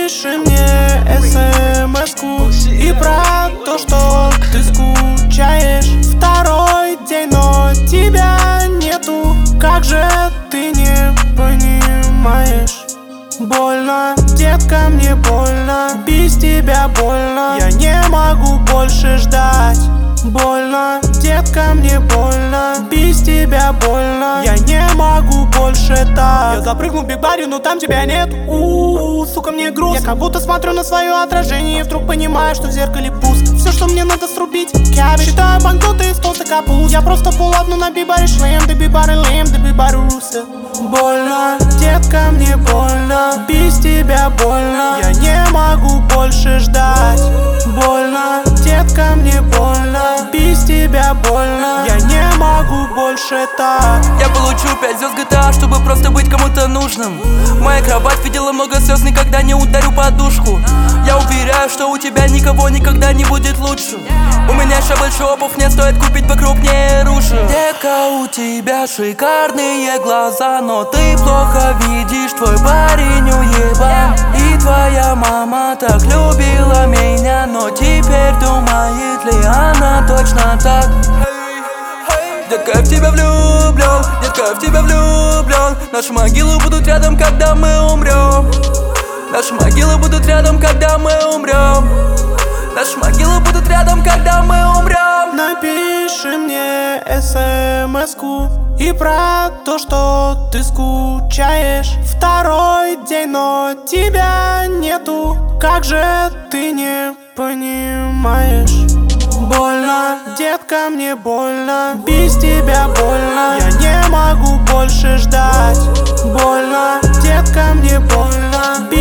Напиши мне смс-ку и про то, что ты скучаешь. Второй день, но тебя нету. Как же ты не понимаешь? Больно, детка, мне больно. Без тебя больно. Я не могу больше ждать. Больно, детка, мне больно. Без тебя больно. Я не могу больше так. Я запрыгнул в биг-баре, но там тебя нет. Сука, мне грустно. Я как будто смотрю на свое отражение и вдруг понимаю, что в зеркале пусто. Все, что мне надо срубить, кябиш. Считаю банкноты из толстой капусты. Я просто половну на биг-баре шлем. Да биг-бары лем, да биг-бары русы. Больно, детка, мне больно. Без тебя больно. Я не могу больше ждать. Больно, детка, мне больно. Без тебя больно. Я не могу больше так. Я получу 5 звезд GTA, чтобы просто быть кому-то нужным. Моя кровать видела много слез, никогда не ударю подушку. Я уверяю, что у тебя никого никогда не будет лучше. У меня еще больше обувь, не стоит купить покрупнее оружие. Детка, у тебя шикарные глаза, но ты плохо видишь, твой парень уебан. И твоя мама так любила меня, но теперь думает ли она точно так? Детка, я в тебя влюблен, детка, я в тебя влюблен. Наши могилы будут рядом, когда мы умрем. Наши могилы будут рядом, когда мы умрем. Наши могилы будут рядом, когда мы умрем. Напиши мне смс-ку и про то, что ты скучаешь. Второй день, но тебя нету. Как же ты не понимаешь? Больно, детка, мне больно. Без тебя больно. Я не могу больше ждать. Больно, детка, мне больно.